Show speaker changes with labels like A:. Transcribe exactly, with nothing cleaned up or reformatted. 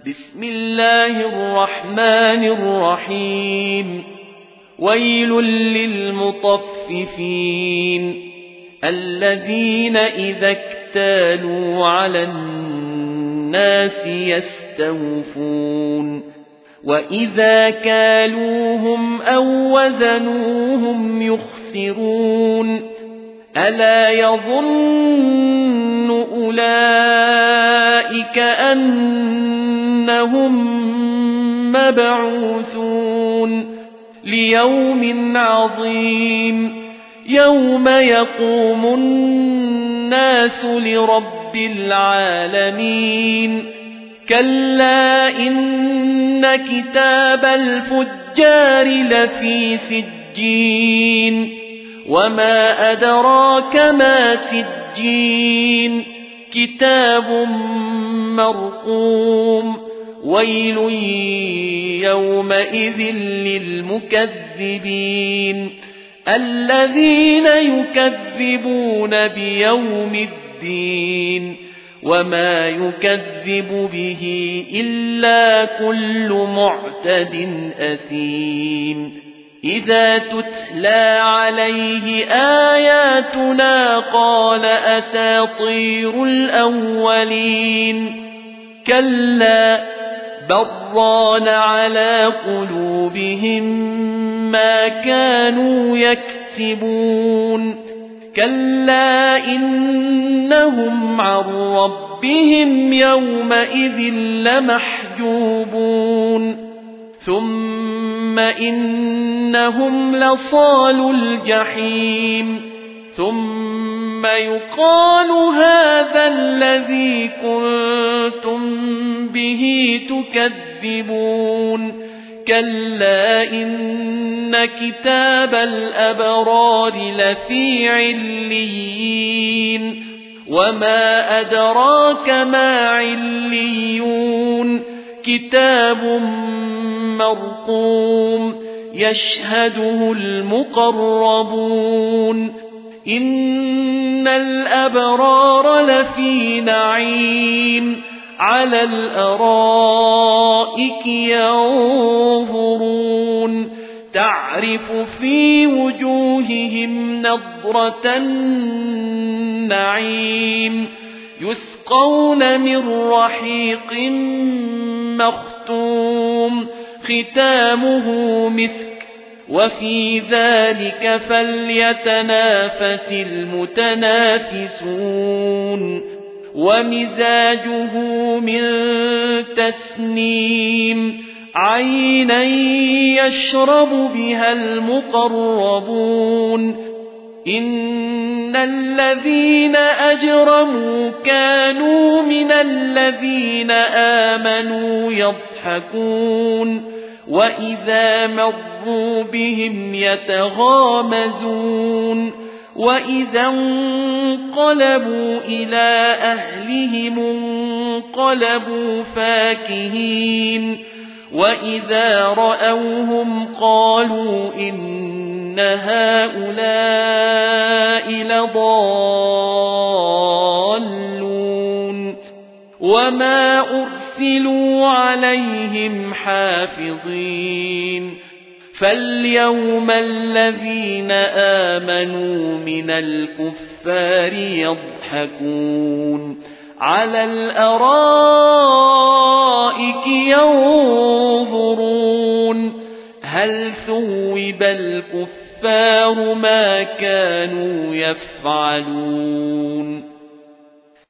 A: بسم الله الرحمن الرحيم ويل للمطففين الذين إذا اكتالوا على الناس يستوفون وإذا كالوهم أو وزنوهم يخسرون ألا يظن أولئك أنهم مبعوثون ليوم عظيم يوم يقوم الناس لرب العالمين كلا إن كتاب الفجار لفي سجين وما أدراك ما سجين كتاب مرقوم ويل يومئذ للمكذبين الذين يكذبون بيوم الدين وما يكذب به إلا كل معتد أثيم إذا تتلى عليه آياتنا قال أساطير الأولين كلا بران على قلوبهم ما كانوا يكسبون كلا إنهم عن ربهم يومئذ لمحجوبون ثم إنهم لصالو الجحيم ثم يقال هذا الذي كنتم به تكذبون كلا إن كتاب الأبرار لفي عليين وما أدراك ما عليون كتاب مرقوم يشهده المقربون إن الأبرار لفي نعيم على الأرائك ينظرون تعرف في وجوههم نضرة النعيم يسقون من رحيق مختوم ختامه مسك وفي ذلك فليتنافس المتنافسون ومزاجه من تسنيم عينا يشرب بها المقربون إن الذين أجرموا كانوا من الذين آمنوا يضحكون وإذا مروا بهم يتغامزون وإذا انقلبوا إلى أهلهم انقلبوا فاكهين وإذا رأوهم قالوا إن هؤلاء لضالون وما أرسلوا عليهم حافظين فاليوم الذين آمنوا من الكفار يضحكون على الأرائك ينظرون هل ثوب الكفار ما كانوا يفعلون